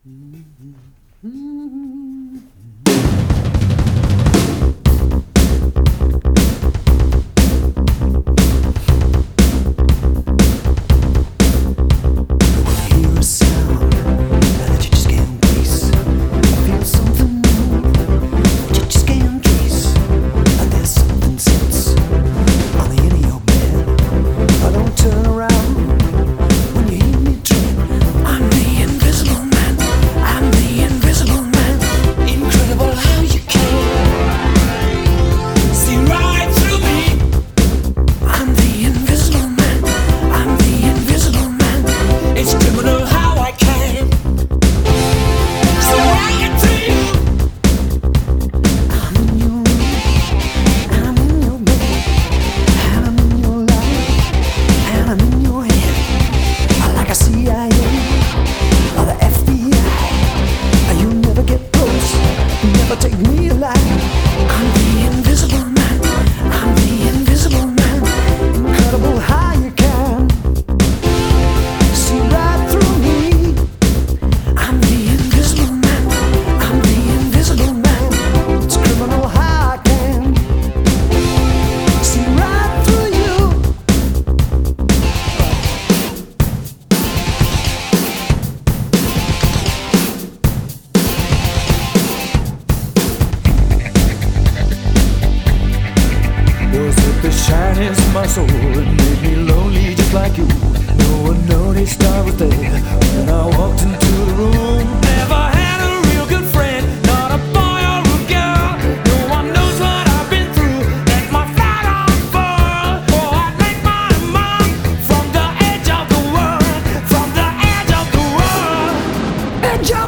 Take me alive. I'm the invisible man. I'm the invisible man. Incredible how you can see right through me. I'm the invisible man. I'm the invisible man. It's criminal how I can see right through you. The shyness of my soul, it made me lonely just like you. No one noticed I was there when I walked into the room. Never had a real good friend, not a boy or a girl. No one knows what I've been through. Let my flag unfurl. Oh, I'd make my mark from the edge of the world, from the edge of the world, edge of